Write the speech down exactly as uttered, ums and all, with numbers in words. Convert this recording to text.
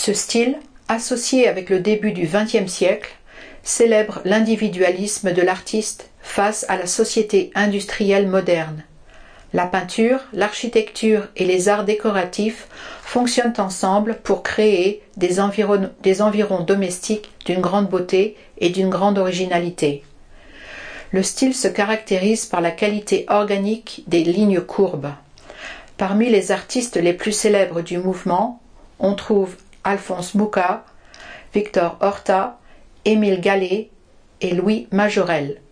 Ce style, associé avec le début du vingtième siècle, célèbre l'individualisme de l'artiste face à la société industrielle moderne. La peinture, l'architecture et les arts décoratifs fonctionnent ensemble pour créer des environs, des environs domestiques d'une grande beauté et d'une grande originalité. Le style se caractérise par la qualité organique des lignes courbes. Parmi les artistes les plus célèbres du mouvement, on trouve Alphonse Mucha, Victor Horta, Émile Gallé et Louis Majorelle.